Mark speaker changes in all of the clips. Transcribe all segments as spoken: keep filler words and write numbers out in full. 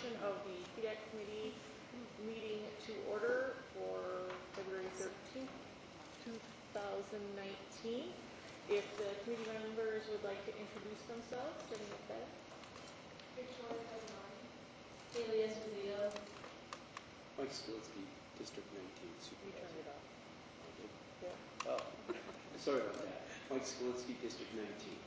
Speaker 1: motion of the P D A C committee meeting to order for February thirteenth, two thousand nineteen. If the committee members would like to introduce themselves, starting with that.
Speaker 2: Victoria Casanari. Haley Esposito.
Speaker 3: Mike Skilsky, District nineteen
Speaker 1: You
Speaker 3: Supervisor.
Speaker 1: turned it off.
Speaker 3: Okay.
Speaker 1: Yeah.
Speaker 3: Oh, sorry about that. Mike Skilsky, District nineteen.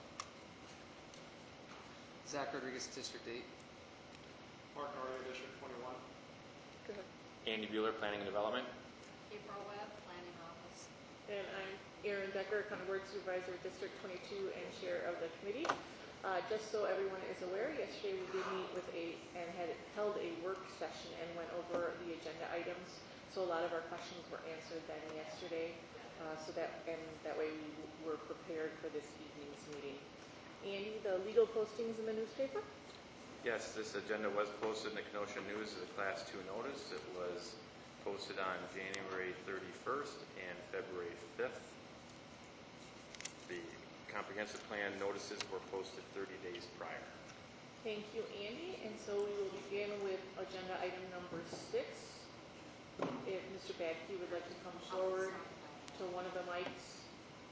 Speaker 4: Zach Rodriguez, District eight.
Speaker 5: Mark Norrie, District twenty-one.
Speaker 1: Go ahead.
Speaker 6: Andy Bueller, Planning and Development.
Speaker 2: April Webb, Planning Office.
Speaker 1: And I'm Erin Decker, County Board Supervisor, District twenty-two, and Chair of the committee. Uh, just so everyone is aware, yesterday we did meet with a and had held a work session and went over the agenda items. So a lot of our questions were answered then yesterday. Uh, so that and that way we were prepared for this evening's meeting. Andy, the legal postings in the newspaper?
Speaker 6: Yes, this agenda was posted in the Kenosha News as a Class two notice. It was posted on January thirty-first and February fifth. The comprehensive plan notices were posted thirty days prior.
Speaker 1: Thank you, Andy. And so we will begin with agenda item number six. If Mister Badke would like to come forward to one of the mics.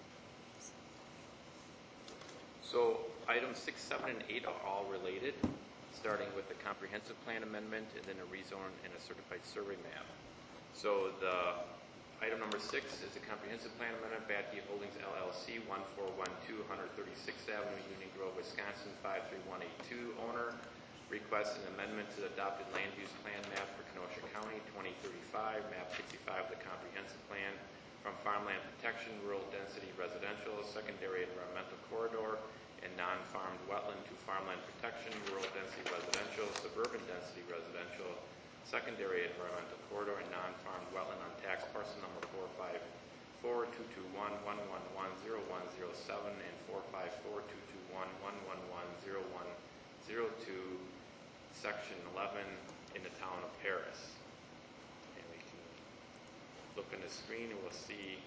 Speaker 6: So items six, seven, and eight are all related, starting with the comprehensive plan amendment and then a rezone and a certified survey map. So the item number six is the comprehensive plan amendment, Badke Holdings L L C, one four one two one thirty-sixth Avenue, Union Grove, Wisconsin, five three one eight two. Owner requests an amendment to the adopted land use plan map for Kenosha County twenty thirty-five, map sixty-five of the comprehensive plan, from farmland protection, rural density residential, secondary environmental corridor, and non-farmed wetland to farmland protection, rural density residential, suburban density residential, secondary environmental corridor, and non-farmed wetland on tax parcel number four five four two two one one one one zero one zero seven and four five four two two one one one one zero one zero two, section eleven in the town of Paris. And we can look on the screen and we'll see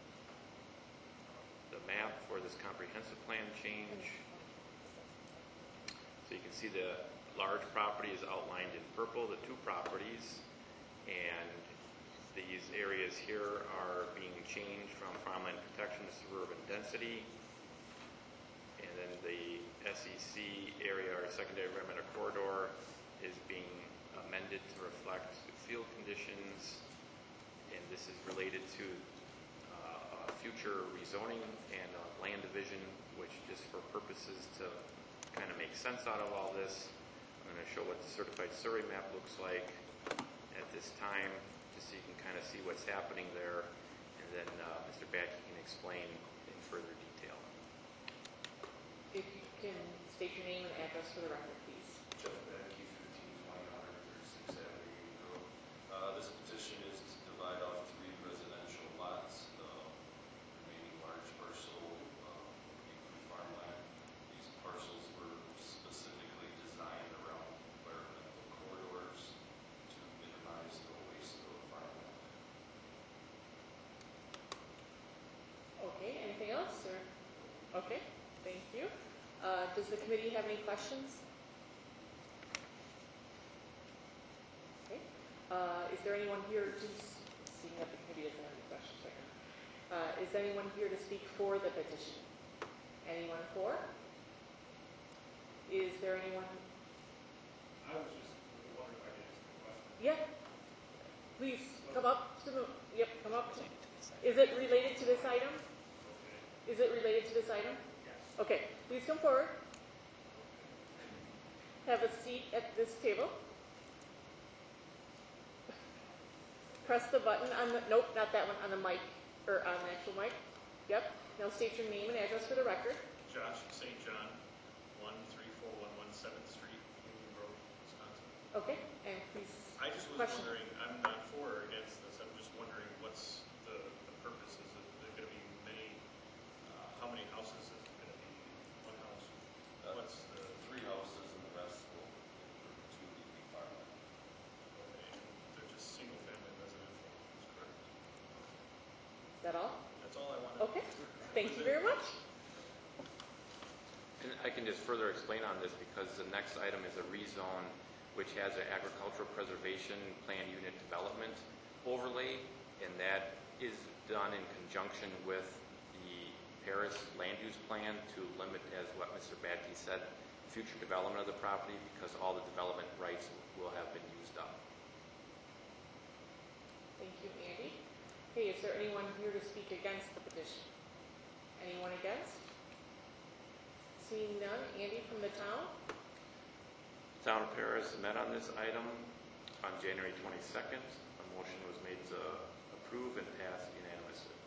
Speaker 6: the map for this comprehensive plan change. So you can see the large property is outlined in purple, the two properties, and these areas here are being changed from farmland protection to suburban density. And then the S E C area, or secondary environmental corridor, is being amended to reflect field conditions, and this is related to uh, future rezoning and uh, land division, which just for purposes to kind of make sense out of all this, I'm going to show what the certified survey map looks like at this time, just so you can kind of see what's happening there, and then uh, Mister Badke can explain in further detail.
Speaker 1: If you can state your name and address for the record, please.
Speaker 7: Jeff Badke, fifteen twenty one thirty-sixth Avenue, Union Grove. Uh, this petition is to divide off three residential lots, uh, remaining large parcel, uh, include farmland. These parcels were specifically designed around environmental corridors to minimize the waste of farmland.
Speaker 1: Okay, anything else? Or? Okay, thank you. Uh, does the committee have any questions? Okay. Uh, is there anyone here to, seeing that the committee doesn't have any questions right now, uh, is anyone here to speak for the petition? Anyone for? Is there anyone?
Speaker 5: I was just wondering if I could ask a question.
Speaker 1: Yeah. Please come up to the, yep, come up. Is it related to this item?
Speaker 5: Okay.
Speaker 1: Is it related to this item?
Speaker 5: Yes.
Speaker 1: Okay, please come forward. Have a seat at this table. Press the button on the, nope, not that one, on the mic, or on the actual mic. Yep. Now state your name and address for the record.
Speaker 5: Josh Saint John, one three four one one seventh Street, Union Grove, Wisconsin.
Speaker 1: Okay, and please.
Speaker 5: I just was
Speaker 1: Question.
Speaker 5: wondering, I'm not for or against this, I'm just wondering what's the, the purpose? Is it, there going to be many, uh, how many houses is it going to be? One house?
Speaker 7: Uh,
Speaker 5: What's the,
Speaker 7: Three houses and the rest will include two will be farmland.
Speaker 5: okay, they're just single family residential, is correct?
Speaker 1: Is that all?
Speaker 5: That's all I wanted.
Speaker 1: Okay. Thank you very much.
Speaker 6: And I can just further explain on this because the next item is a rezone which has an agricultural preservation plan unit development overlay, and that is done in conjunction with the Paris land use plan to limit, as what Mister Batke said, future development of the property because all the development rights will have been used up.
Speaker 1: Thank you, Andy. Hey, is there anyone here to speak against the petition? Anyone against? Seeing none, Andy from the town?
Speaker 6: Town of Paris met on this item on January twenty-second. A motion was made to approve and pass unanimously.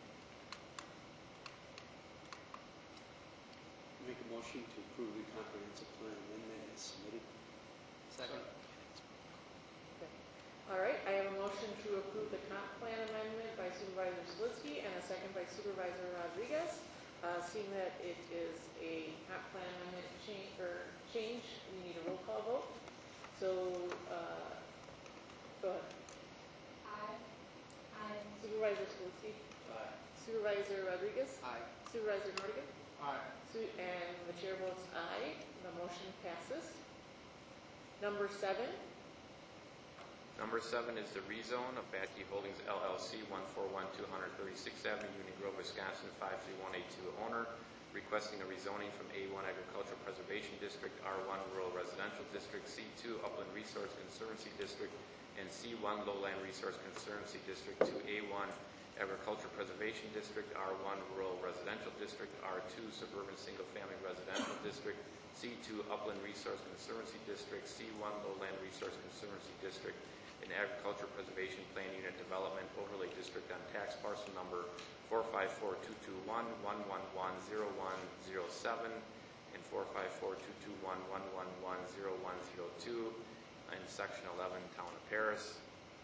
Speaker 3: Make a motion to approve the comprehensive plan amendment as submitted.
Speaker 4: Second.
Speaker 1: All right, I have a motion to approve the comp plan amendment by Supervisor Slitsky and a second by Supervisor Rodriguez. Uh, seeing that it is a comp plan amendment change, or change, we need a roll call vote. So, uh, go ahead.
Speaker 2: Aye. Aye.
Speaker 1: Supervisor Slitsky.
Speaker 3: Aye.
Speaker 1: Supervisor Rodriguez.
Speaker 4: Aye.
Speaker 1: Supervisor Nordigan.
Speaker 3: Aye.
Speaker 1: Su- And the chair votes aye. The motion passes. Number seven.
Speaker 6: Number seven is the rezone of Batke Holdings L L C, one four one two one thirty-sixth Avenue, Union Grove, Wisconsin, five three one eight two owner, requesting a rezoning from A one Agricultural Preservation District, R one Rural Residential District, C two Upland Resource Conservancy District, and C one Lowland Resource Conservancy District to A one Agricultural Preservation District, R one Rural Residential District, R two Suburban Single Family Residential District, C two Upland Resource Conservancy District, C one Lowland Resource Conservancy District, an Agriculture Preservation Plan Unit Development Overlay District on tax parcel number four five four two two one one one one zero one zero seven and four five four two two one one one one zero one zero two in Section eleven, Town of Paris.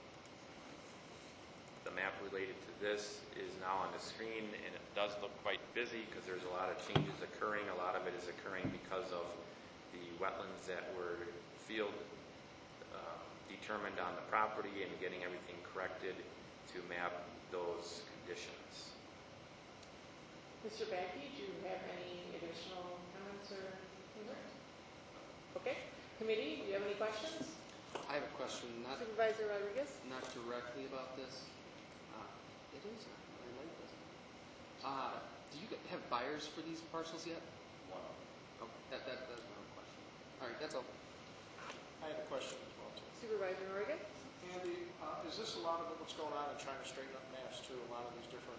Speaker 6: The map related to this is now on the screen, and it does look quite busy because there's a lot of changes occurring. A lot of it is occurring because of the wetlands that were field uh, determined on the property and getting everything corrected to map those conditions.
Speaker 1: Mister Batke, do you have any additional comments or remarks? Okay. Committee, do you have any questions?
Speaker 4: I have a question, not,
Speaker 1: Supervisor Rodriguez?
Speaker 4: not directly about this. Uh, It is, I like this. Uh, do you have buyers for these parcels yet?
Speaker 7: One.
Speaker 4: Oh, that, that, that's my own question. All right, that's all.
Speaker 8: I have a question as well, too.
Speaker 1: Supervisor Nordigan?
Speaker 8: Andy, uh, is this a lot of it, what's going on in trying to straighten up maps too? A lot of these different,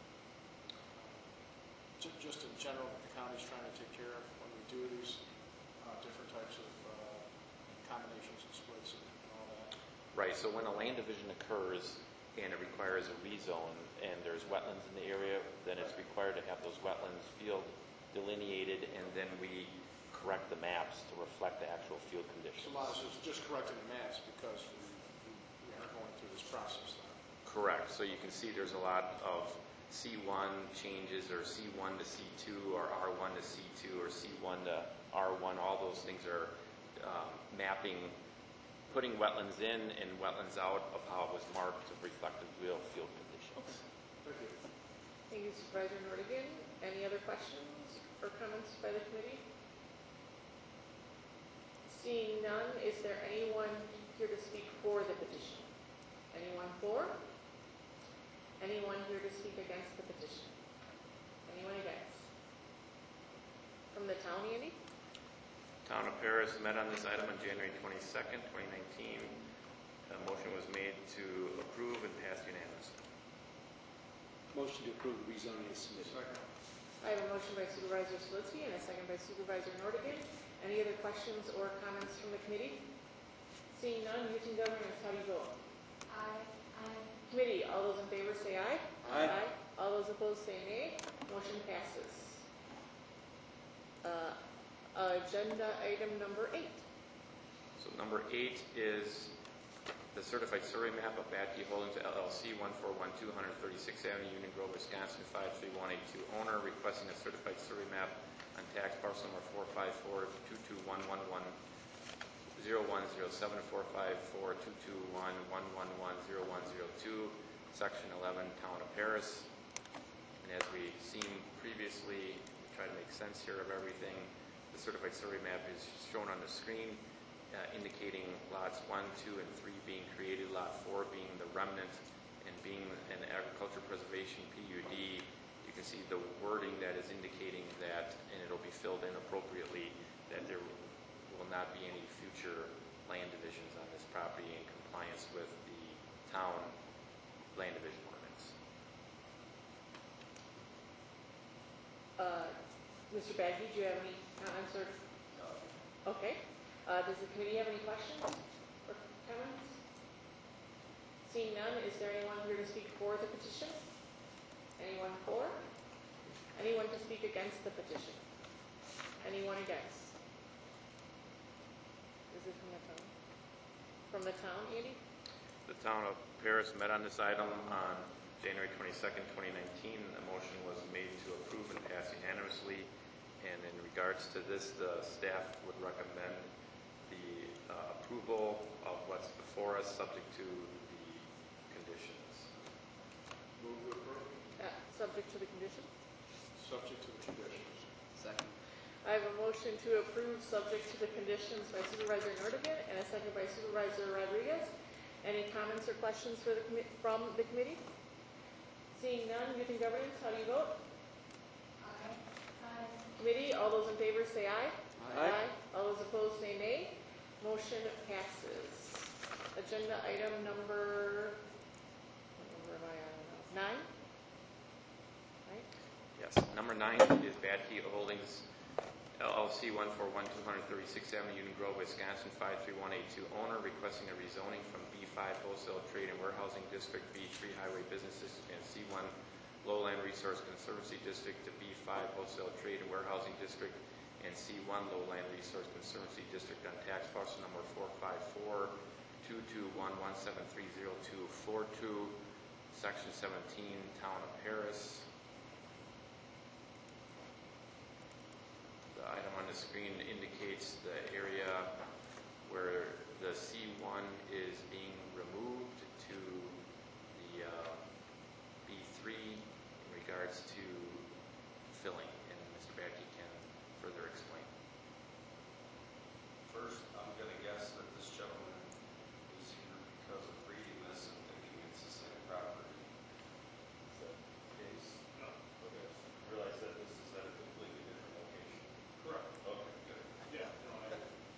Speaker 8: ju- just in general, that the county's trying to take care of when we do these uh, different types of uh, combinations and splits and all that?
Speaker 6: Right, so when a land division occurs and it requires a rezone and there's wetlands in the area, then it's required to have those wetlands field delineated, and then we correct the maps to reflect the actual field conditions.
Speaker 8: So a lot of this is just correcting the maps because we, we we are going through this process now.
Speaker 6: Correct, so you can see there's a lot of C one changes, or C one to C two, or R one to C two, or C one to R one. All those things are um, mapping, putting wetlands in and wetlands out of how it was marked to reflect the real field conditions.
Speaker 8: Thank you.
Speaker 1: Thank you, Supervisor Nordigan. Any other questions or comments by the committee? Seeing none, is there anyone here to speak for the petition? Anyone for? Anyone here to speak against the petition? Anyone against? From the town, Andy?
Speaker 6: Town of Paris met on this item on January twenty-second, twenty nineteen. A motion was made to approve and pass unanimously.
Speaker 3: Motion to approve the rezoning as submitted.
Speaker 8: Second.
Speaker 1: I have a motion by Supervisor Slitsky and a second by Supervisor Nordigan. Any other questions or comments from the committee? Seeing none, using governance, how do you vote?
Speaker 2: Aye. Aye.
Speaker 1: Committee, all those in favor say aye.
Speaker 3: Aye.
Speaker 1: All those opposed say nay. Motion passes. Uh, agenda item number eight.
Speaker 6: So number eight is the certified survey map of Batke Holdings L L C, one four one two one thirty-sixth Avenue, Union Grove, Wisconsin, five three one eight two owner, requesting a certified survey map on tax parcel number four five four two two one one one zero one zero seven, four five four two two one one one one zero one zero two, Section eleven, Town of Paris. And as we've seen previously, we try to make sense here of everything. The certified survey map is shown on the screen. uh, indicating lots one, two, and three being created, lot four being the remnant, and being an agriculture preservation P U D. You can see the wording that is indicating that, and it'll be filled in appropriately, that there will not be any future land divisions on this property in compliance with the town land division ordinance.
Speaker 1: Uh, Mister Baggy, do you have any comments or? Okay. Uh, does the committee have any questions or comments? Seeing none, is there anyone here to speak for the petition? Anyone for? Anyone to speak against the petition? Anyone against? Is it from the town? From the town, Andy?
Speaker 6: The town of Paris met on this item on January twenty-second, twenty nineteen. A motion was made to approve and pass unanimously. And in regards to this, the staff would recommend the uh, approval of what's before us, subject to the conditions.
Speaker 8: Move to approve.
Speaker 1: Uh, subject to the condition?
Speaker 8: Subject to the conditions.
Speaker 4: Second.
Speaker 1: I have a motion to approve subject to the conditions by Supervisor Nordigan and a second by Supervisor Rodriguez. Any comments or questions for the commi- from the committee? Seeing none, Youth and Governance, how do you vote?
Speaker 2: Aye. Aye.
Speaker 1: Committee, all those in favor say aye.
Speaker 3: Aye.
Speaker 1: All those opposed say nay. Motion passes. Agenda item number, what number am I on now? Nine? Right?
Speaker 6: Yes. Number nine is Bad Heat Holdings L L C, one four one two thirty-sixth Avenue, Union Grove, Wisconsin, five three one eight two. Owner requesting a rezoning from B five Wholesale Trade and Warehousing District, B three Highway Businesses, and C one Lowland Resource Conservancy District to B five Wholesale Trade and Warehousing District and C one Lowland Resource Conservancy District on tax parcel number four five four two two one one seven three zero two four two, Section seventeen, Town of Paris. The item on the screen indicates the area where the C one is being removed to the uh, B three in regards to filling, and Mister Badke can further explain.
Speaker 7: First, I'm gonna guess that this gentleman is here because of reading this and thinking it's the same property. Is that the case?
Speaker 5: No.
Speaker 7: Okay. Realize that this is at a completely different location.
Speaker 5: Correct.
Speaker 7: Okay, good.
Speaker 5: Yeah, no, I,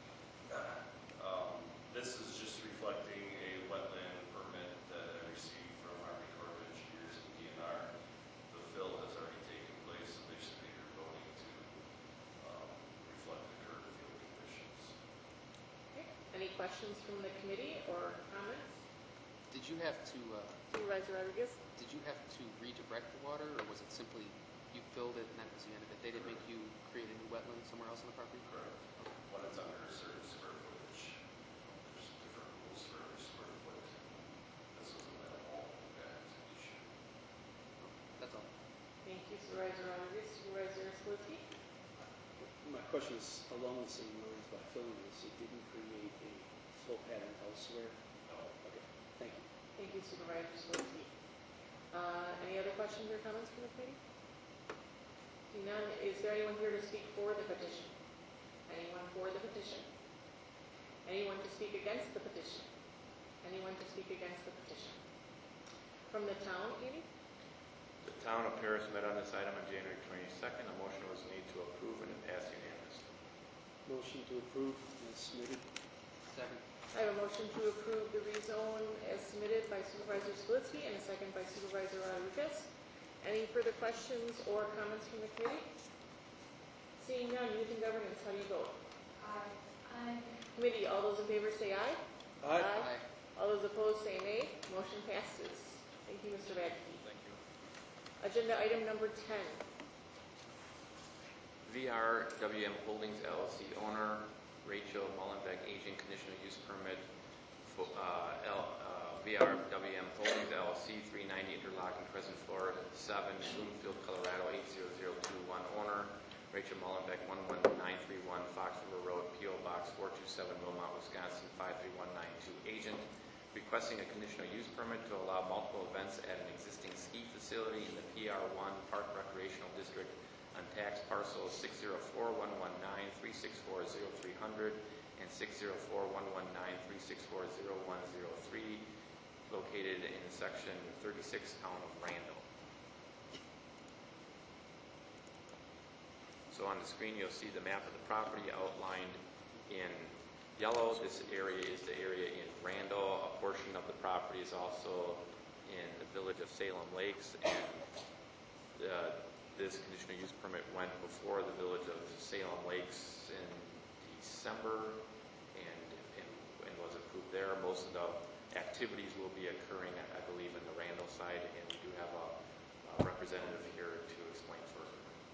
Speaker 7: Um, this is just reflecting a wetland permit that I received from Army Corps of Engineers and D N R. The fill has already taken place, so basically you're going to, um, reflect the current field conditions.
Speaker 1: Okay. Any questions from the committee or comments?
Speaker 4: Did you have to, uh,
Speaker 1: Supervisor Rodriguez?
Speaker 4: did you have to redirect the water, or was it simply you filled it and that was the end of it? They didn't make you create a new wetland somewhere else on the property?
Speaker 7: Correct. When it's under a certain square footage, there's different rules for every square foot. This wasn't at all that issue.
Speaker 4: That's all.
Speaker 1: Thank you, Supervisor Rodriguez. Supervisor Spilsky?
Speaker 3: My question is along the same lines by filling this. It didn't create a flow pattern elsewhere.
Speaker 7: No.
Speaker 3: Okay, thank you.
Speaker 1: Thank you, Supervisor Spilsky. Uh, any other questions or comments from the committee? Seeing none, is there anyone here to speak for the petition? Anyone for the petition? Anyone to speak against the petition? Anyone to speak against the petition? From the town, Andy?
Speaker 6: The town of Paris met on this item on January twenty-second. A motion was made to approve and it passed unanimously.
Speaker 3: Motion to approve as submitted.
Speaker 4: Second.
Speaker 1: I have a motion to approve the rezone as submitted by Supervisor Spilsky and a second by Supervisor Rodriguez. Any further questions or comments from the committee? Seeing none, Youth and Governance, how do you vote?
Speaker 2: Aye. Aye.
Speaker 1: Committee, all those in favor say aye.
Speaker 3: Aye.
Speaker 4: Aye.
Speaker 1: All those opposed say nay. Motion passes. Thank you, Mister Radke.
Speaker 6: Thank you.
Speaker 1: Agenda item number ten.
Speaker 6: V R W M Holdings L L C owner, Rachel Mullenbeck, agent, conditional use permit for uh, L, uh, V R W M Holdings L L C, three ninety Interlochen Crescent, Florida, seven, Bloomfield, Colorado, eight zero zero two one. Owner, Rachel Mullenbeck, one one nine three one Fox River Road, P O Box four two seven, Wilmot, Wisconsin, five three one nine two. Agent, requesting a conditional use permit to allow multiple events at an existing ski facility in the P R one Park Recreational District on tax parcels six zero four one one nine three six four zero three hundred and six zero four one one nine three six four zero one zero three, located in section thirty-six, town of Randall. So on the screen, you'll see the map of the property outlined in yellow. This area is the area in Randall. A portion of the property is also in the village of Salem Lakes, and uh, this conditional use permit went before the village of Salem Lakes in December and, and, and was approved there. Most of the activities will be occurring, I, I believe, in the Randall side, and we do have a, a representative here to explain further.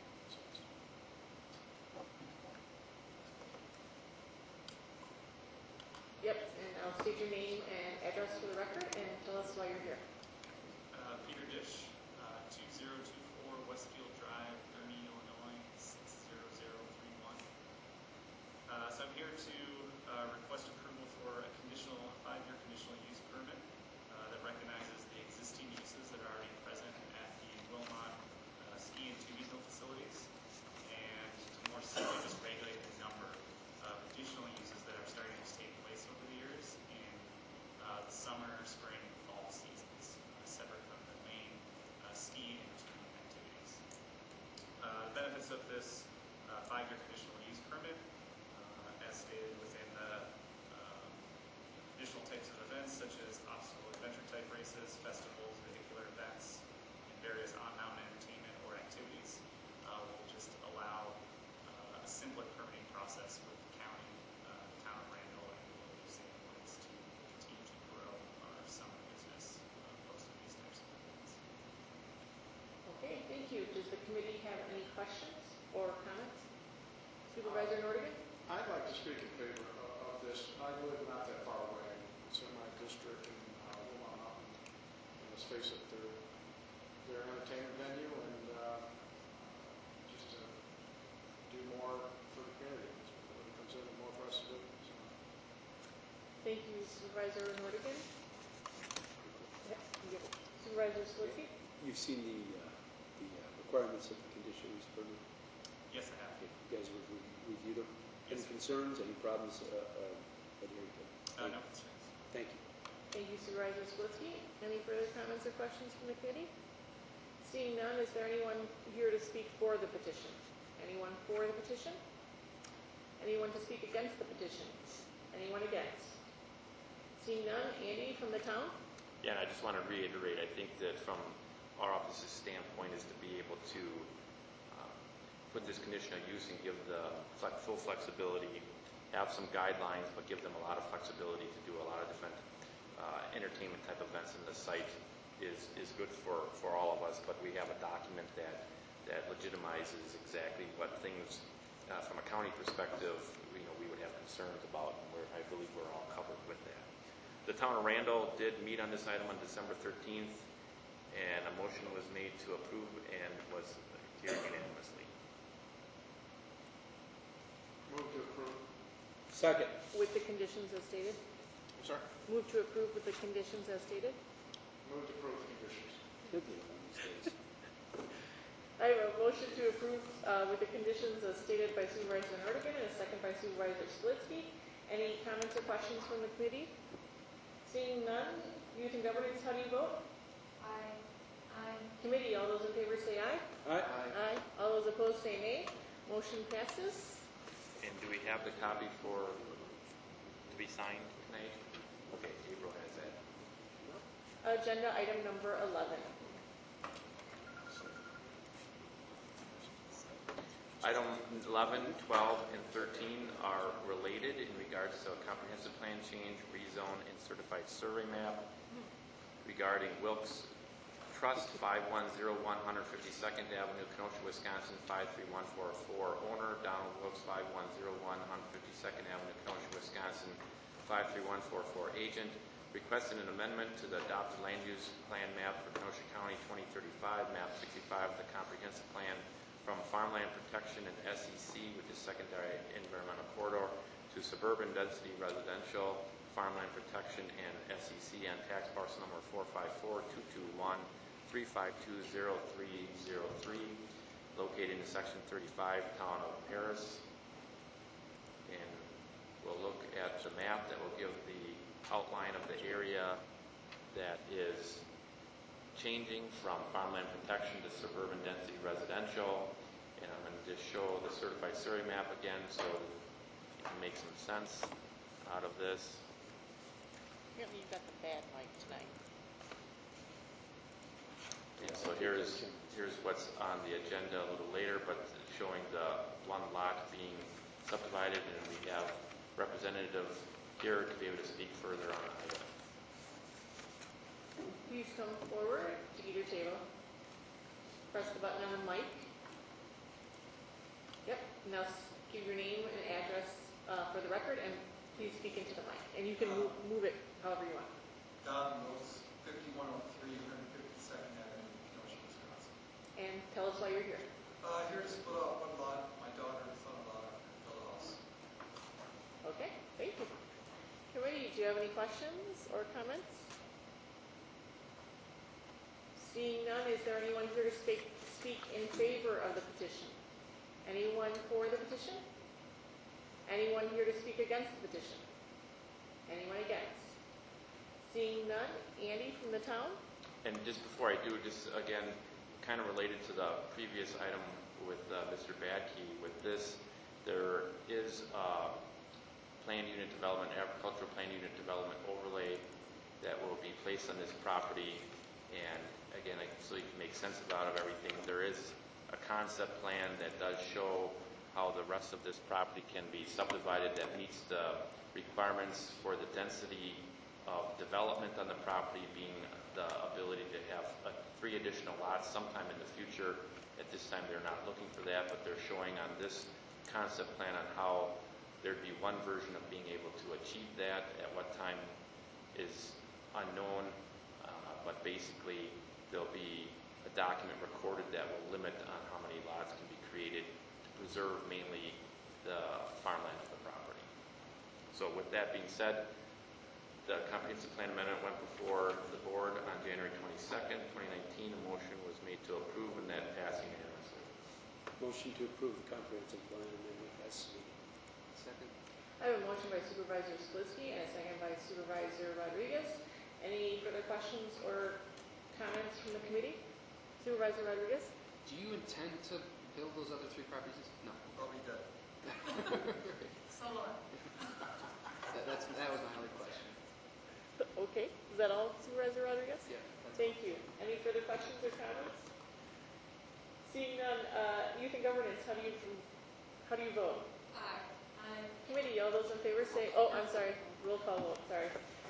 Speaker 1: Yep, and I'll state your name and address for the record and tell us why you're here.
Speaker 9: Uh, Peter Dish, uh, two zero two four Westfield Drive, Gurnee, Illinois, six zero zero three one. Uh, so I'm here to uh, request approval for a conditional, a five-year conditional use permit uh, that recognizes the existing uses that are already present at the Wilmot uh, ski and tubing hill facilities, and to more simply just regulate the number of additional uses that are starting to take place over the years in uh, the summer, spring, and fall seasons, uh, separate from the main uh, ski and tubing activities. Uh, the benefits of this uh, five-year conditional use permit, uh, as stated within the um, additional types of events such as obstacle adventure type races, festivals, vehicular events, and various on-mountain entertainment or activities, uh, will just allow uh, a simpler permitting process with the county, uh, the town of Randall, and the village of Salem Lakes to continue to grow our summer business uh, posting these types of events.
Speaker 1: Okay, thank you. Does the committee have any questions or comments? Supervisor Nordigan?
Speaker 8: I'd like to speak in favor of, of this. I live not that far away. It's in my district in uh, Wilmot Mountain. And let's face it, they're, they're an entertainment venue, and uh, just to do more for the community. When it comes in, the more for us to do. So.
Speaker 1: Thank you, Supervisor Nordigan. Yep, you get it. Supervisor Slifky?
Speaker 3: You've seen the, uh, the uh, requirements of the conditional use permit.
Speaker 9: Yes, I have.
Speaker 3: Okay, you guys have re- reviewed them. Any
Speaker 9: Yes.
Speaker 3: concerns, any problems uh, uh, adhering to them?
Speaker 9: Uh, no concerns.
Speaker 3: Thank you.
Speaker 1: Thank you, Supervisor Slifky. Any further comments or questions from the committee? Seeing none, is there anyone here to speak for the petition? Anyone for the petition? Anyone to speak against the petition? Anyone against? Seeing none, Andy from the town?
Speaker 6: Yeah, and I just want to reiterate, I think that from our office's standpoint is to be able to uh, put this conditional use and give the flex, full flexibility, have some guidelines, but give them a lot of flexibility to do a lot of different uh, entertainment type events in the site is, is good for, for all of us, but we have a document that, that legitimizes exactly what things, uh, from a county perspective, you know, we would have concerns about, and we're, I believe we're all covered with that. The town of Randall did meet on this item on December thirteenth, and a motion was made to approve and was carried unanimously.
Speaker 8: Move to approve.
Speaker 3: Second.
Speaker 1: With the conditions as stated?
Speaker 8: I'm sorry?
Speaker 1: Move to approve with the conditions as stated?
Speaker 8: Move to approve the conditions.
Speaker 3: Could be one of these days.
Speaker 1: I have a motion to approve uh, with the conditions as stated by Supervisor Nordigan and a second by Supervisor Slifky. Any comments or questions from the committee? Seeing none, Youth and Governance, how do you vote?
Speaker 2: Aye. Aye.
Speaker 1: Committee, all those in favor say aye.
Speaker 3: All right.
Speaker 1: Aye. All those opposed say nay. Motion passes.
Speaker 6: And do we have the copy for, to be signed tonight? Okay, April has that.
Speaker 1: Agenda item number eleven.
Speaker 6: Item eleven, twelve, and thirteen are related in regards to a comprehensive plan change, rezone, and certified survey map regarding Wilkes Trust, five one zero one one fifty-second Avenue, Kenosha, Wisconsin, five three one four four. Owner, Donald Wilkes, five one zero one one fifty-second Avenue, Kenosha, Wisconsin, five three one four four. Agent, requesting an amendment to the adopted land use plan map for Kenosha County twenty thirty-five, map sixty-five of the comprehensive plan, from farmland protection and S E C, which is secondary environmental corridor, to suburban density residential, farmland protection, and S E C on tax parcel number four five four two two one three five two zero three zero three. located in Section thirty-five, Town of Paris. And we'll look at the map that will give the outline of the area that is changing from farmland protection to suburban density residential. And I'm going to just show the certified survey map again so you can make some sense out of this.
Speaker 1: Apparently you've got the bad mic tonight.
Speaker 6: And so here's, here's what's on the agenda a little later, but showing the one lot being subdivided, and we have representative here to be able to speak further on the item.
Speaker 1: Please come forward to either table. Press the button on the mic. Yep, now s- give your name and address uh, for the record, and please speak into the mic. And you can move, move it however you want.
Speaker 10: Don Rose, fifty-one oh three, one fifty-second Avenue, Kenosha, Wisconsin.
Speaker 1: And tell us why you're here.
Speaker 10: Uh, here to split off one lot, my daughter and son-in-law build a house.
Speaker 1: Okay, thank you. Committee, do you have any questions or comments? Seeing none, is there anyone here to speak, speak in favor of the petition? Anyone for the petition? Anyone here to speak against the petition? Anyone against? Seeing none, Andy from the town?
Speaker 6: And just before I do, just again, kind of related to the previous item with uh, Mister Badke, with this, there is uh, planned unit development, agricultural planned unit development overlay that will be placed on this property. And again, I- so you can make sense about of everything, there is a concept plan that does show how the rest of this property can be subdivided that meets the requirements for the density of development on the property, being the ability to have uh, three additional lots sometime in the future. At this time, they're not looking for that, but they're showing on this concept plan on how there'd be one version of being able to achieve that. At what time is unknown, uh, but basically there'll be a document recorded that will limit on how many lots can be created to preserve mainly the farmland of the property. So with that being said, the comprehensive plan amendment went before the board on January twenty-second, twenty nineteen. A motion was made to approve, and that passed unanimously.
Speaker 3: Motion to approve the comprehensive plan amendment as submitted.
Speaker 4: Second.
Speaker 1: I have a motion by Supervisor Sklisky and a second by Supervisor Rodriguez. Any further questions or comments from the committee? Supervisor Rodriguez?
Speaker 4: Do you intend to build those other three properties? No.
Speaker 10: I'll be dead.
Speaker 2: So long.
Speaker 4: That, that's, that was my only question.
Speaker 1: Okay, is that all, Supervisor Rodriguez?
Speaker 4: Yeah. that's-
Speaker 1: Thank you. Any further questions or comments? Seeing none, uh, youth and governance, how do you, how do you vote?
Speaker 2: Aye. Aye.
Speaker 1: Committee, all those in favor say, oh, I'm sorry, roll call vote, sorry.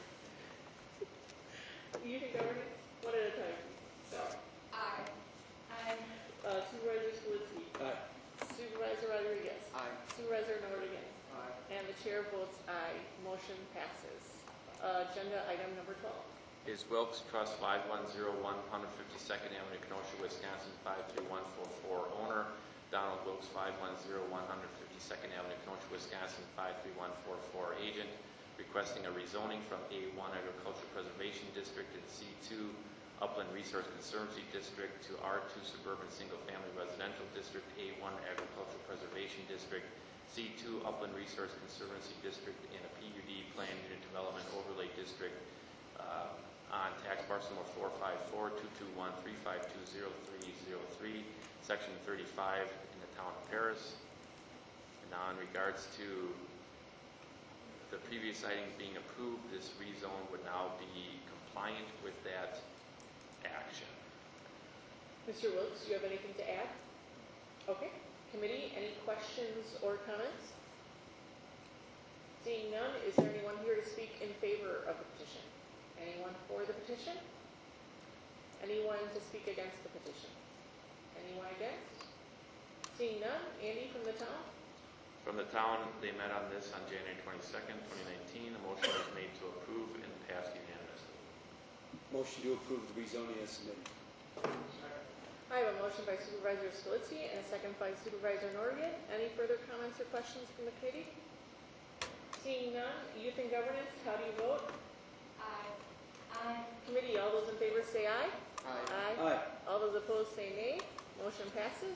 Speaker 1: Youth and governance, one at a time. So,
Speaker 2: Aye. Aye.
Speaker 1: uh, Supervisor Sklisky,
Speaker 3: Aye.
Speaker 1: Supervisor Rodriguez,
Speaker 4: Aye.
Speaker 1: Supervisor Nordigan,
Speaker 8: Aye.
Speaker 1: and the chair votes aye. Motion passes. Uh, agenda item number twelve.
Speaker 6: Is Wilkes Trust five one zero one, one fifty-second Avenue, Kenosha, Wisconsin, five three one four four. Owner, Donald Wilkes, five one zero one, one fifty-second Avenue, Kenosha, Wisconsin, five three one four four. Agent, requesting a rezoning from A one Agricultural Preservation District and C two Upland Resource Conservancy District to R two Suburban Single Family Residential District, A one Agricultural Preservation District, C two Upland Resource Conservancy District, and a P U D Planned Unit Development Overlay District uh, on tax parcel number four five four, two two one, three five two zero three zero three, section thirty-five in the town of Paris. And now in regards to the previous item being approved, this rezone would now be compliant with that action.
Speaker 1: Mister Wilkes, do you have anything to add? Okay. Committee, any questions or comments? Seeing none, is there anyone here to speak in favor of the petition? Anyone for the petition? Anyone to speak against the petition? Anyone against? Seeing none, Andy from the town?
Speaker 6: From the town, they met on this on January twenty-second, twenty nineteen. A motion was made to approve and passed unanimously.
Speaker 3: Motion to approve the rezoning as submitted.
Speaker 1: I have a motion by Supervisor Sklisky and a second by Supervisor Nordigan. Any further comments or questions from the committee? Seeing none, youth and governance, how do you vote?
Speaker 2: Aye. Aye.
Speaker 1: Committee, all those in favor say aye.
Speaker 4: Aye.
Speaker 1: Aye.
Speaker 3: Aye.
Speaker 1: All those opposed say nay. Motion passes.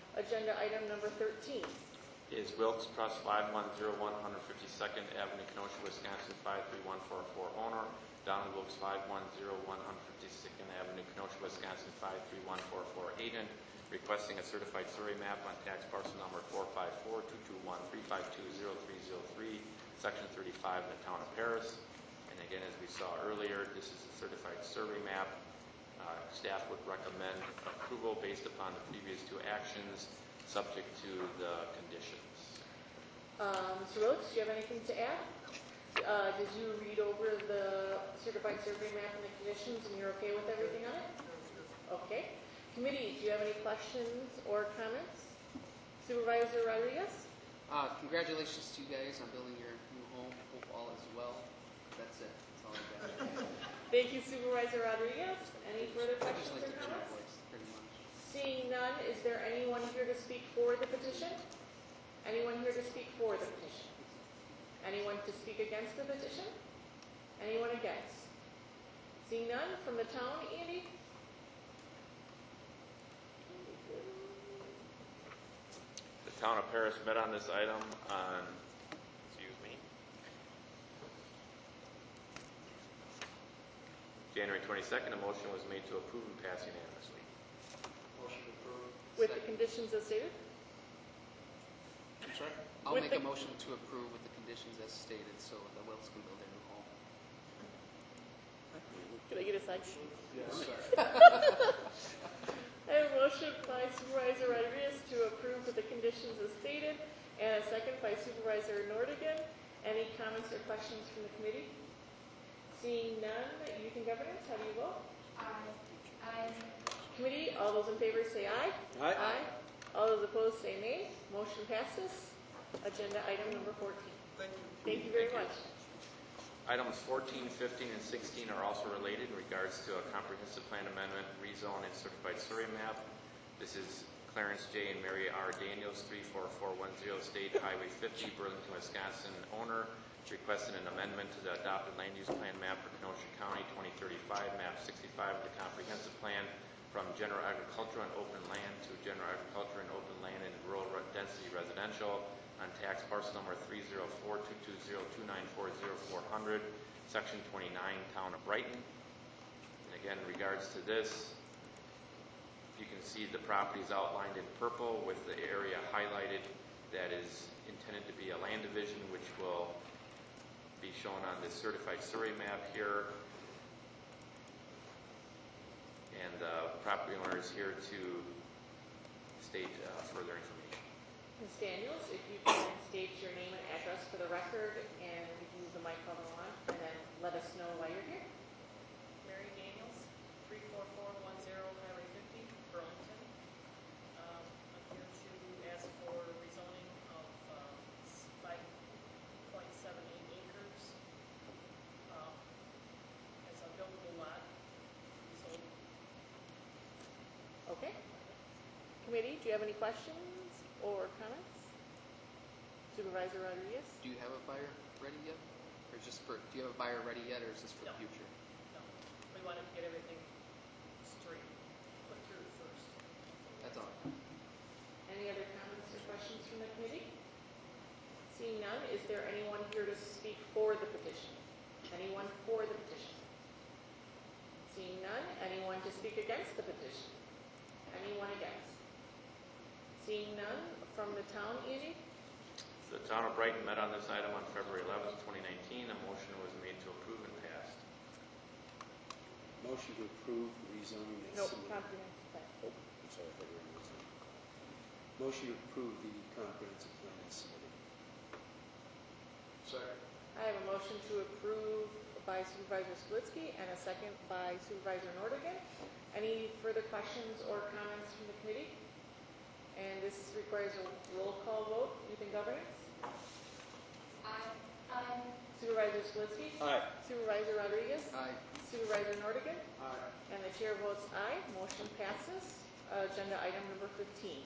Speaker 1: Agenda item number thirteen.
Speaker 6: Is Wilkes Trust five one zero one one fifty-second Avenue, Kenosha, Wisconsin five three one four four owner, Donald Wilkes five one zero one one fifty-second Avenue, Kenosha, Wisconsin five three one four four agent, requesting a certified survey map on tax parcel number four five four two two one three five two zero three zero three, section thirty-five in the town of Paris. And again, as we saw earlier, this is a certified survey map. Uh, staff would recommend approval based upon the previous two actions, subject to the conditions.
Speaker 1: Um, Mister Rhodes, do you have anything to add? Uh, did you read over the certified survey map and the conditions and you're okay with everything on it? Okay. Committee, do you have any questions or comments? Supervisor Rodriguez?
Speaker 4: Uh, congratulations to you guys on building your new home. Hope all is well. That's it. That's all I got.
Speaker 1: Thank you, Supervisor Rodriguez. Any further
Speaker 4: I just
Speaker 1: questions
Speaker 4: like
Speaker 1: or
Speaker 4: the tone of
Speaker 1: comments?
Speaker 4: voice, pretty much.
Speaker 1: Seeing none, is there anyone here to speak for the petition? Anyone here to speak for the petition? Anyone to speak against the petition? Anyone against? Seeing none, from the town, Andy?
Speaker 6: The town of Paris met on this item on, excuse me, January twenty-second. A motion was made to approve and pass unanimously.
Speaker 8: Motion approved.
Speaker 1: With the
Speaker 4: Second.
Speaker 1: conditions as stated?
Speaker 8: I'm sorry?
Speaker 4: I'll
Speaker 1: With
Speaker 4: make
Speaker 1: the-
Speaker 4: a motion to approve with the conditions as stated, so the Wilkes can build their new home.
Speaker 1: Can I get a second?
Speaker 8: Yes, sir.
Speaker 1: I have a motion by Supervisor Rodriguez to approve with the conditions as stated, and a second by Supervisor Nordigan. Any comments or questions from the committee? Seeing none, Youth and Governance, how do you vote?
Speaker 2: Aye. Aye.
Speaker 1: Committee, all those in favor say aye.
Speaker 3: Aye.
Speaker 1: All those opposed say nay. Motion passes. Agenda item number fourteen.
Speaker 10: Thank you.
Speaker 1: Thank you very
Speaker 6: Thank you.
Speaker 1: much.
Speaker 6: Items fourteen, fifteen, and sixteen are also related in regards to a comprehensive plan amendment, rezone, and certified survey map. This is Clarence J. and Mary R. Daniels, three four four one zero State Highway fifty, Burlington, Wisconsin, owner, requesting an amendment to the adopted land use plan map for Kenosha County twenty thirty-five, map sixty-five of the comprehensive plan, from general agriculture and open land to general agriculture and open land and rural re- density residential on tax parcel number three zero four two two zero two nine four zero four hundred, section twenty-nine, town of Brighton. And again, in regards to this, you can see the property is outlined in purple with the area highlighted that is intended to be a land division, which will be shown on this certified survey map here. And the property owner is here to state uh, further information.
Speaker 1: Miz Daniels, if you can state your name and address for the record and use the microphone on, and then let us know why you're here.
Speaker 11: Mary Daniels, three four four one zero Highway fifty, Burlington. Um, I'm here to ask for rezoning of um, five point seven eight acres um, as a buildable lot. So
Speaker 1: Okay. Committee, do you have any questions or comments? Supervisor Rodriguez?
Speaker 4: Do you have a buyer ready yet? Or just for, do you have a buyer ready yet, or is this for
Speaker 11: No.
Speaker 4: the future?
Speaker 11: no, we wanted to get everything straight, put through first.
Speaker 4: That's all.
Speaker 1: Any other comments or questions from the committee? Seeing none, is there anyone here to speak for the petition? Anyone for the petition? Seeing none, anyone to speak against the petition? Anyone against? Seeing none, from the town, Andy?
Speaker 6: The town of Brighton met on this item on February eleventh, twenty nineteen. A motion was made to approve and passed.
Speaker 3: Motion to approve rezoning as
Speaker 1: Nope,
Speaker 3: submitted.
Speaker 1: comprehensive plan.
Speaker 3: Oh, I'm sorry, I thought you were on rezoning. Motion to approve the comprehensive plan as submitted.
Speaker 8: Second.
Speaker 1: I have a motion to approve by Supervisor Splitsky and a second by Supervisor Nordigan. Any further questions or comments from the committee? And this requires a roll call vote. Youth and Governance?
Speaker 2: Aye. Aye.
Speaker 1: Supervisor Splitsky?
Speaker 3: Aye.
Speaker 1: Supervisor Rodriguez?
Speaker 4: Aye.
Speaker 1: Supervisor Nordigan?
Speaker 8: Aye.
Speaker 1: And the chair votes aye. Motion passes. Uh, Agenda item number fifteen.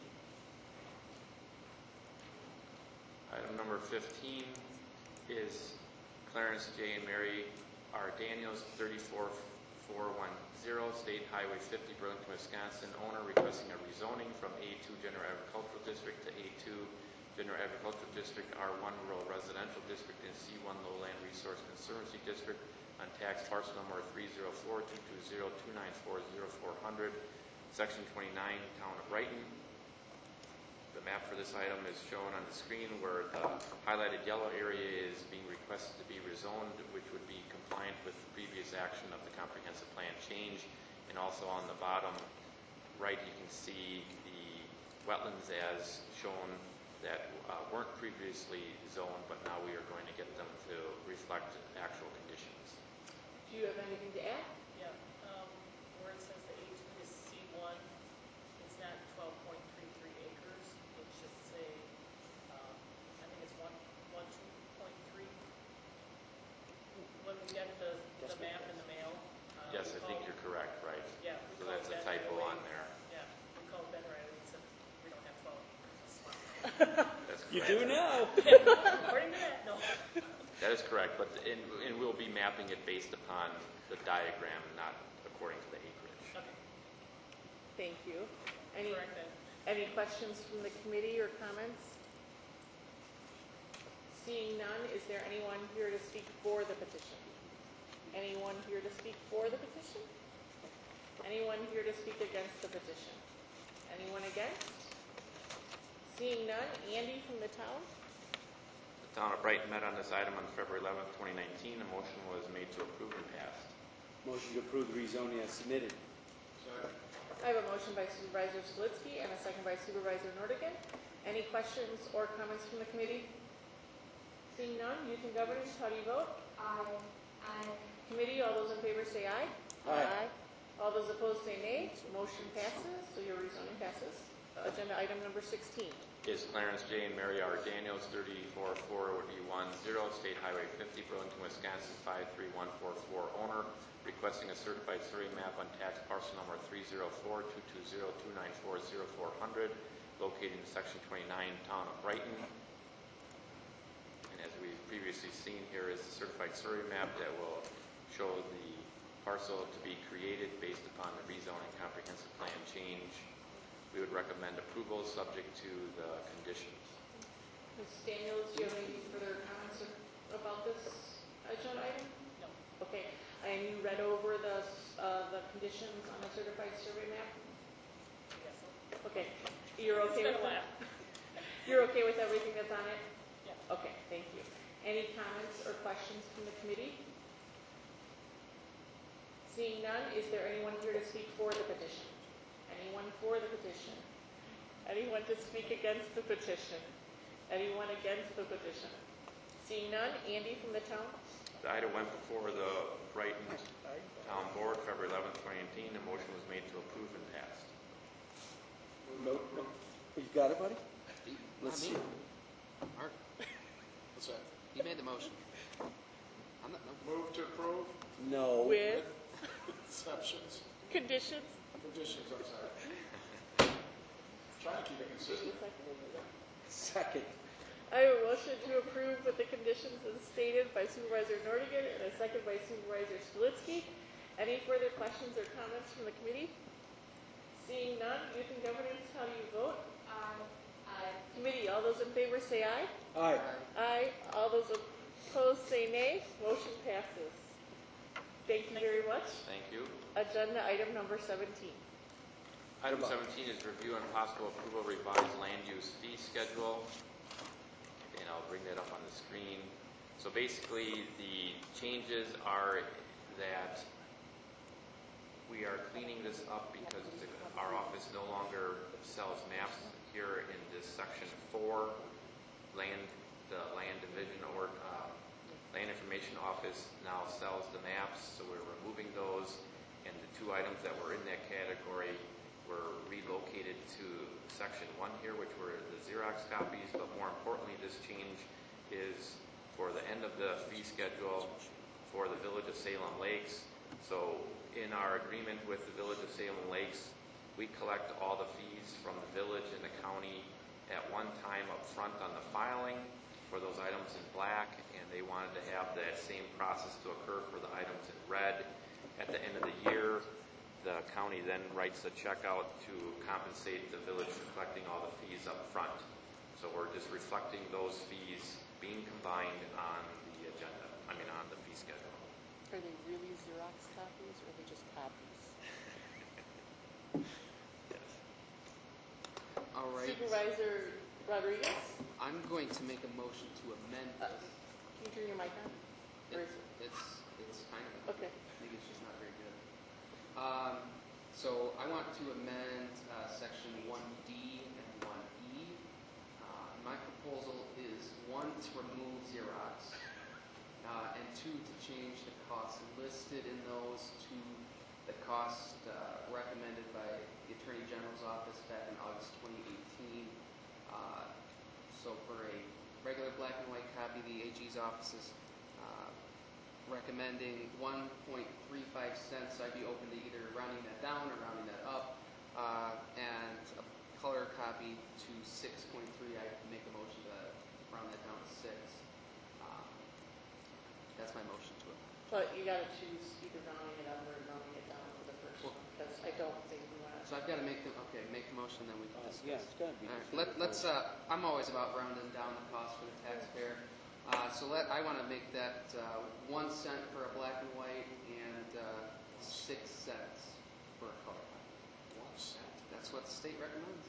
Speaker 6: Item number fifteen is Clarence J. and Mary R. Daniels, thirty-four four one zero, State Highway fifty, Burlington, Wisconsin, owner requesting a rezoning from A two General Agricultural District to A two General Agricultural District, R one Rural Residential District, and C one Lowland Resource Conservancy District on tax parcel number three zero four two two zero two nine four zero four hundred, Section twenty-nine, Town of Brighton. The map for this item is shown on the screen where the highlighted yellow area is being requested to be rezoned, which would be compliant with the previous action of the comprehensive plan change. And also on the bottom right, you can see the wetlands as shown that uh, weren't previously zoned, but now we are going to get them to reflect actual conditions.
Speaker 1: Do you have anything to add?
Speaker 11: Yeah, um, where it says the A two is C one, it's not twelve point three three acres. It should say, um, I think it's one, one, two point three. When we get the, the map in the mail. uh,
Speaker 6: Yes,
Speaker 11: we
Speaker 6: I think
Speaker 11: called-
Speaker 6: you're correct, right?
Speaker 11: Yeah. we
Speaker 6: So
Speaker 11: called
Speaker 6: that's a
Speaker 11: Ben
Speaker 6: typo
Speaker 11: Riley.
Speaker 6: on there.
Speaker 11: Yeah, we called Ben Riley and said, we don't have twelve acres.
Speaker 6: That's
Speaker 3: You
Speaker 6: correct.
Speaker 3: do now.
Speaker 11: According to that, no.
Speaker 6: That is correct, but in, and we'll be mapping it based upon the diagram, not according to the acreage.
Speaker 11: Okay,
Speaker 1: Thank you. Any,
Speaker 11: correct then.
Speaker 1: any questions from the committee or comments? Seeing none, is there anyone here to speak for the petition? Anyone here to speak for the petition? Anyone here to speak against the petition? Anyone against? Seeing none, Andy from the town?
Speaker 6: The Town of Brighton met on this item on February eleventh, twenty nineteen. A motion was made to approve and passed.
Speaker 3: Motion to approve the rezoning as submitted.
Speaker 1: I have a motion by Supervisor Skalitsky and a second by Supervisor Nordigan. Any questions or comments from the committee? Seeing none, Youth and Governance, how do you vote?
Speaker 2: Aye. Aye.
Speaker 1: Committee, all those in favor say aye.
Speaker 3: Aye.
Speaker 1: All those opposed say nay. Motion passes, so your rezoning passes. Agenda item number sixteen.
Speaker 6: Is Clarence J. and Mary R. Daniels, thirty-four four one zero, State Highway fifty, Burlington, Wisconsin, five three one four four, owner, requesting a certified survey map on tax parcel number three zero four two two zero two nine four zero four hundred, located in Section twenty-nine, Town of Brighton. And as we've previously seen, here is the certified survey map that will show the parcel to be created based upon the rezoning comprehensive plan change. We would recommend approval subject to the conditions.
Speaker 1: Miz Daniels, do you have any further comments about this agenda item?
Speaker 11: No.
Speaker 1: Okay, and you read over the, uh, the conditions on the certified survey map?
Speaker 11: Yes.
Speaker 1: Okay, you're
Speaker 11: It's
Speaker 1: okay
Speaker 11: been
Speaker 1: with
Speaker 11: a
Speaker 1: that?
Speaker 11: while.
Speaker 1: You're okay with everything that's on it?
Speaker 11: Yeah.
Speaker 1: Okay, thank you. Any comments or questions from the committee? Seeing none, is there anyone here to speak for the petition? Anyone for the petition? Anyone to speak against the petition? Anyone against the petition? Seeing none, Andy from the town?
Speaker 6: The item went before the Brighton Town Board, February eleventh, twenty nineteen. The motion was made to approve and passed.
Speaker 3: No, no. You got it, buddy?
Speaker 4: Not
Speaker 3: Let's
Speaker 4: me.
Speaker 3: see.
Speaker 4: Mark,
Speaker 8: What's that?
Speaker 4: he made the motion. I'm not, no.
Speaker 8: Move to approve,
Speaker 3: No.
Speaker 1: With
Speaker 8: exceptions,
Speaker 1: conditions?
Speaker 8: conditions, I'm sorry. Trying to keep it consistent.
Speaker 3: Second.
Speaker 1: I have a motion to approve with the conditions as stated by Supervisor Nordigan and a second by Supervisor Skalitsky. Any further questions or comments from the committee? Seeing none, Youth and Governance, how do you vote?
Speaker 2: Aye. Aye.
Speaker 1: Committee, all those in favor say aye.
Speaker 3: Aye.
Speaker 1: Aye. All those opposed say nay. Motion passes. Thank you very much.
Speaker 6: Thank you.
Speaker 1: Agenda item number seventeen.
Speaker 6: Item seventeen is review and possible approval of revised land use fee schedule. And I'll bring that up on the screen. So basically, the changes are that we are cleaning this up because the- our office no longer sells maps here in this section four. Land, the land division or uh, land information office now sells the maps, so we're removing those. And the two items that were in that category were relocated to section one here, which were the Xerox copies, but more importantly, this change is for the end of the fee schedule for the Village of Salem Lakes. So in our agreement with the Village of Salem Lakes, we collect all the fees from the village and the county at one time up front on the filing for those items in black, and they wanted to have that same process to occur for the items in red. At the end of the year, the county then writes a check out to compensate the village for collecting all the fees up front. So we're just reflecting those fees being combined on the agenda, I mean, on the fee schedule.
Speaker 1: Are they really Xerox copies or are they just copies?
Speaker 6: Yes.
Speaker 4: All right.
Speaker 1: Supervisor Rodriguez,
Speaker 4: I'm going to make a motion to amend
Speaker 1: uh,
Speaker 4: this.
Speaker 1: can you turn your mic on? Or is it?
Speaker 4: It's, it's kind of,
Speaker 1: Okay.
Speaker 4: maybe it's just not very good. Um, so I want to amend uh, section one D and one E. Uh, my proposal is one, to remove Xerox, uh, and two, to change the costs listed in those to the cost uh, recommended by the Attorney General's office back in August twenty eighteen. Uh, so for a regular black and white copy, the A G's office is uh, recommending one point three five cents. So I'd be open to either rounding that down or rounding that up. Uh, and a color copy to six point three. I make a motion to round that down to six. Um, that's my motion to it.
Speaker 1: But you gotta choose either rounding it up or rounding it down for the first
Speaker 4: Well-
Speaker 1: one, because I don't think we wanna.
Speaker 4: So I've got to make the okay, make the motion, then we can
Speaker 3: Uh,
Speaker 4: discuss.
Speaker 3: yeah, it's gotta be.
Speaker 4: All right, let, let's. Uh, I'm always about rounding down the cost for the taxpayer. Uh, so let I want to make that uh, one cent for a black and white and uh, six cents for a color copy.
Speaker 8: One cent.
Speaker 4: That's what the state recommends.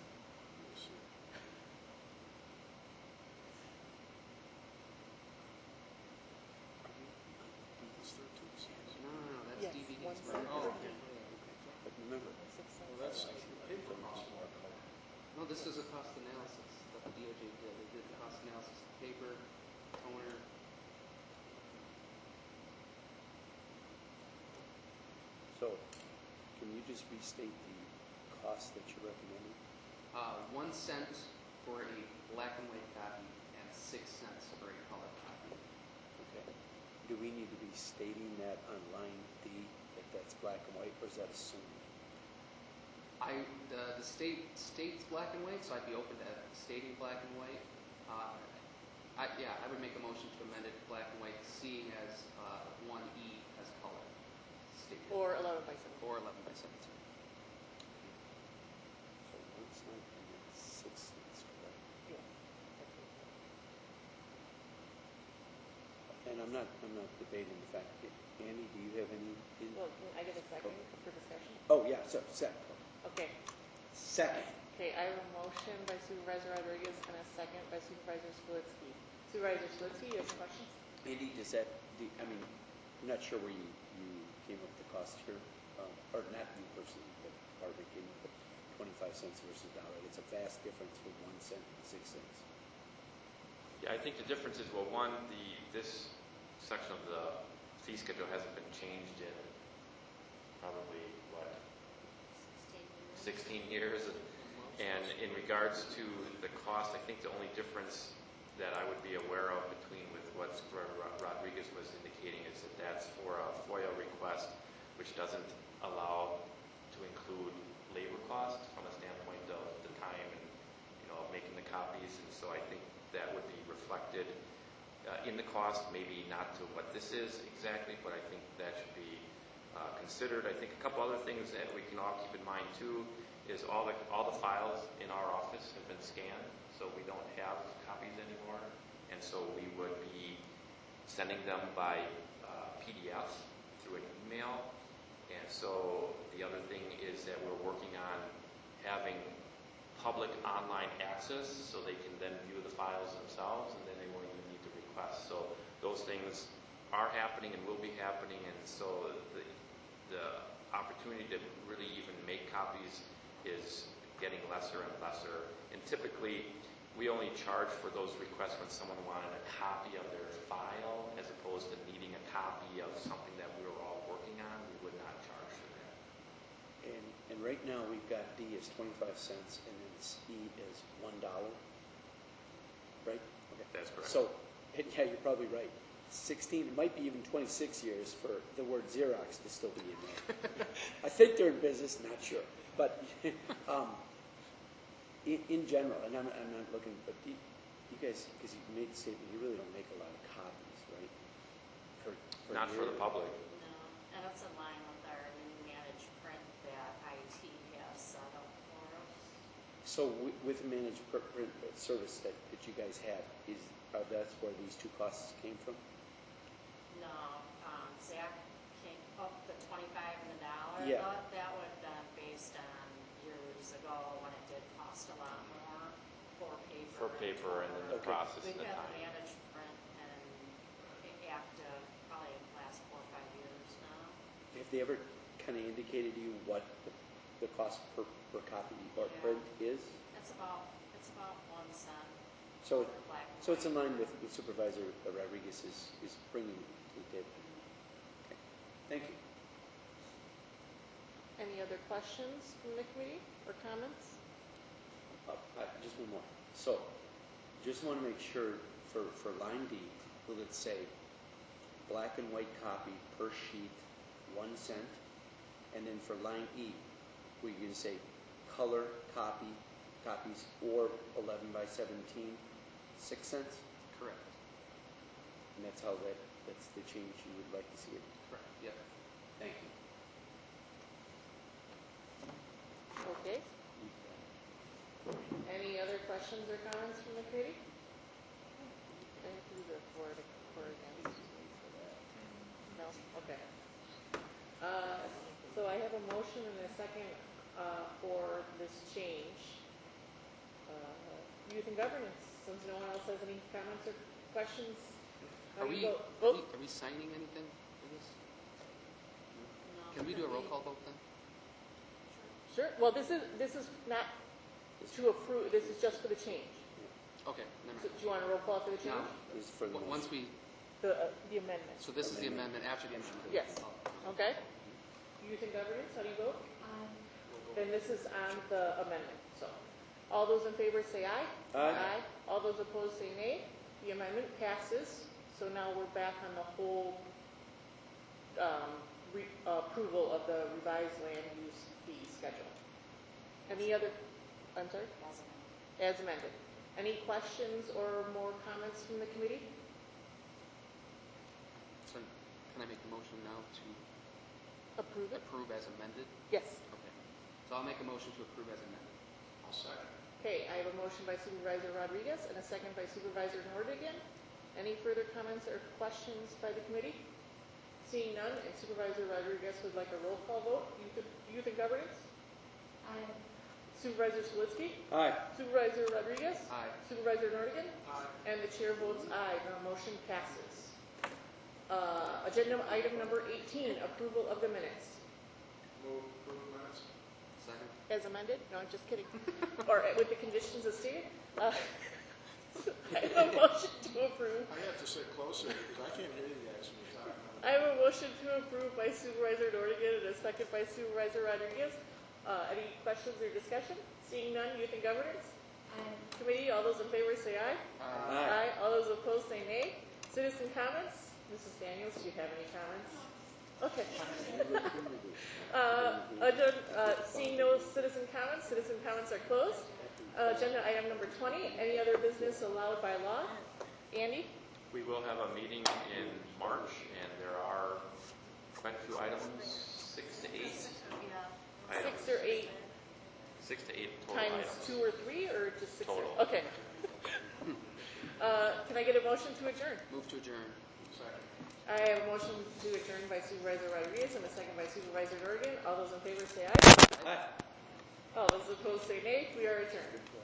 Speaker 8: It's thirteen cents.
Speaker 4: No, no, no, that's
Speaker 1: Yes,
Speaker 4: D V Ds.
Speaker 1: one cent
Speaker 4: Oh,
Speaker 1: per
Speaker 4: okay.
Speaker 3: But remember,
Speaker 1: Six cents.
Speaker 8: Well, that's, paper costs more.
Speaker 4: No, this is a cost analysis that the D O J did. They did the cost analysis of paper, toner.
Speaker 3: so can you just restate the cost that you're recommending?
Speaker 4: Uh, one cent for a black and white copy and six cents for a color copy.
Speaker 3: Okay. Do we need to be stating that on line D, that that's black and white, or is that assumed?
Speaker 4: I, the, the state states black and white, so I'd be open to stating black and white. Uh, I, yeah, I would make a motion to amend it to black and white, seeing as uh, one E as color stated.
Speaker 1: Or eleven by seventeen.
Speaker 4: Or eleven by seventeen.
Speaker 3: So one cent and then six cents, correct?
Speaker 1: Yeah.
Speaker 3: And I'm not, I'm not debating the fact, Andy, do you have any? in-
Speaker 1: Well, can I get a second for discussion?
Speaker 3: Oh, yeah, so, second.
Speaker 1: Okay.
Speaker 3: Second.
Speaker 1: Okay, I have a motion by Supervisor Rodriguez and a second by Supervisor Spilitsky. Supervisor Spilitsky, you have some questions?
Speaker 3: Andy, does that, do- I mean, I'm not sure where you, you came up with the cost here, um, or not you personally, but Barbara came up with twenty-five cents versus a dollar. It's a vast difference from one cent and six cents.
Speaker 6: Yeah, I think the difference is, well, one, the, this section of the fee schedule hasn't been changed in probably, what, sixteen years. And in regards to the cost, I think the only difference that I would be aware of between with what Supervisor Rodriguez was indicating is that that's for a FOIA request, which doesn't allow to include labor cost from a standpoint of the time and, you know, making the copies. And so I think that would be reflected uh, in the cost, maybe not to what this is exactly, but I think that should be uh, considered. I think a couple other things that we can all keep in mind too is all the all the files in our office have been scanned, so we don't have copies anymore, and so we would be sending them by uh, P D F through an email. And so the other thing is that we're working on having public online access, so they can then view the files themselves, and then they won't even need to request. So those things are happening and will be happening, and so the the opportunity to really even make copies is getting lesser and lesser. And typically, we only charge for those requests when someone wanted a copy of their file, as opposed to needing a copy of something that we were all working on. We would not charge for that.
Speaker 3: And, and right now, we've got D is twenty-five cents, and then E is one dollar, right? Okay.
Speaker 6: That's correct.
Speaker 3: So, and yeah, you're probably right. sixteen, it might be even twenty-six years for the word Xerox to still be in there. I think they're in business, not sure. But um, in, in general, and I'm, I'm not looking, but you, you guys, because you made the statement, you really don't make a lot of copies, right? Per, per
Speaker 6: Not
Speaker 3: year.
Speaker 6: for the public.
Speaker 2: No, and it's in line with our new managed print that
Speaker 3: So wi- with the managed per- print service that, that you guys have, is, are that's where these two costs came from?
Speaker 12: No, um, Zach came up the twenty-five and the dollar.
Speaker 3: Yeah.
Speaker 12: That, that would have been based on years ago when it did cost a lot more for paper.
Speaker 6: For paper and then the
Speaker 3: Okay.
Speaker 6: process and
Speaker 12: We've
Speaker 6: the
Speaker 12: had
Speaker 6: time.
Speaker 12: the managed print and active probably the last four or five years now.
Speaker 3: Have they ever kind of indicated to you what the, the cost per, per copy or
Speaker 12: Yeah.
Speaker 3: print is?
Speaker 12: It's about, it's about one cent.
Speaker 3: So,
Speaker 12: for black and
Speaker 3: so it's in
Speaker 12: white.
Speaker 3: line with what Supervisor Rodriguez is, is bringing to the table. Okay. Thank you.
Speaker 1: Any other questions from the committee or comments?
Speaker 3: Uh, uh, just one more. So, just want to make sure for, for line D, will it say black and white copy per sheet, one cent? And then for line E, we can say color copy, copies, or eleven by seventeen, six cents?
Speaker 4: Correct.
Speaker 3: And that's how that, that's the change you would like to see it.
Speaker 4: Correct, yep.
Speaker 3: Thank you.
Speaker 1: Okay. Any other questions or comments from the committee? Thank you for the, for against. No? Okay. Uh, so I have a motion and a second, uh, for this change. Uh, Youth and governance, since no one else has any comments or questions. how
Speaker 4: Are
Speaker 1: do
Speaker 4: we,
Speaker 1: you
Speaker 4: are
Speaker 1: vote?
Speaker 4: we, are we signing anything for this?
Speaker 12: No,
Speaker 4: Can we do a roll
Speaker 12: we-
Speaker 4: call vote then?
Speaker 1: Sure, well, this is, this is not to approve, this is just for the change.
Speaker 4: Okay, never
Speaker 1: So
Speaker 4: mind.
Speaker 1: do you want a roll call for the change?
Speaker 4: Now,
Speaker 3: This is for the
Speaker 4: w- once
Speaker 3: motion.
Speaker 4: we,
Speaker 1: The, uh, the amendment,
Speaker 4: so this is the amendment after the amendment?
Speaker 1: Yes.
Speaker 4: Oh,
Speaker 1: okay? Youth and governance, how do you vote?
Speaker 2: Aye.
Speaker 1: Then this is on the amendment, so. All those in favor say aye.
Speaker 3: Aye.
Speaker 1: All those opposed say nay. The amendment passes, so now we're back on the whole, um, re, uh, approval of the revised land use fee schedule. Any other, I'm sorry?
Speaker 12: As a-
Speaker 1: As amended. Any questions or more comments from the committee?
Speaker 4: So can I make the motion now to
Speaker 1: Approve it?
Speaker 4: approve as amended?
Speaker 1: Yes.
Speaker 4: Okay. So I'll make a motion to approve as amended.
Speaker 8: I'll second.
Speaker 1: Okay, I have a motion by Supervisor Rodriguez and a second by Supervisor Nordigan. Any further comments or questions by the committee? Seeing none, and Supervisor Rodriguez would like a roll call vote. Youth and, youth and governance?
Speaker 2: Aye.
Speaker 1: Supervisor Slitsky?
Speaker 3: Aye.
Speaker 1: Supervisor Rodriguez?
Speaker 4: Aye.
Speaker 1: Supervisor Nordigan?
Speaker 8: Aye.
Speaker 1: And the chair votes aye. The motion passes. Uh, agenda item number eighteen, approval of the minutes.
Speaker 8: Move approve minutes.
Speaker 4: Second?
Speaker 1: As amended? No, I'm just kidding. Or with the conditions as stated. Uh, I have a motion to approve.
Speaker 8: I have to sit closer because I can't hear you guys when you're talking.
Speaker 1: I have a motion to approve by Supervisor Nordigan and a second by Supervisor Rodriguez. Uh, any questions or discussion? Seeing none, youth and governance?
Speaker 2: Aye.
Speaker 1: Committee, all those in favor say aye.
Speaker 3: Aye.
Speaker 1: All those opposed say nay. Citizen comments? Missus Daniels, do you have any comments? Okay. Uh, agenda, uh, seeing no citizen comments, citizen comments are closed. Uh, agenda item number twenty, any other business allowed by law? Andy?
Speaker 6: We will have a meeting in March, and there are quite a few items, six to eight
Speaker 12: Yeah.
Speaker 6: items.
Speaker 1: Six or eight
Speaker 6: Six to eight total
Speaker 1: times
Speaker 6: items.
Speaker 1: two or three, or just six? or-
Speaker 6: Total.
Speaker 1: Okay. Uh, can I get a motion to adjourn?
Speaker 4: Move to adjourn.
Speaker 8: Second.
Speaker 1: I have a motion to adjourn by Supervisor Rodriguez and a second by Supervisor Nordigan. All those in favor say aye.
Speaker 3: Aye.
Speaker 1: All those opposed say nay. We are adjourned.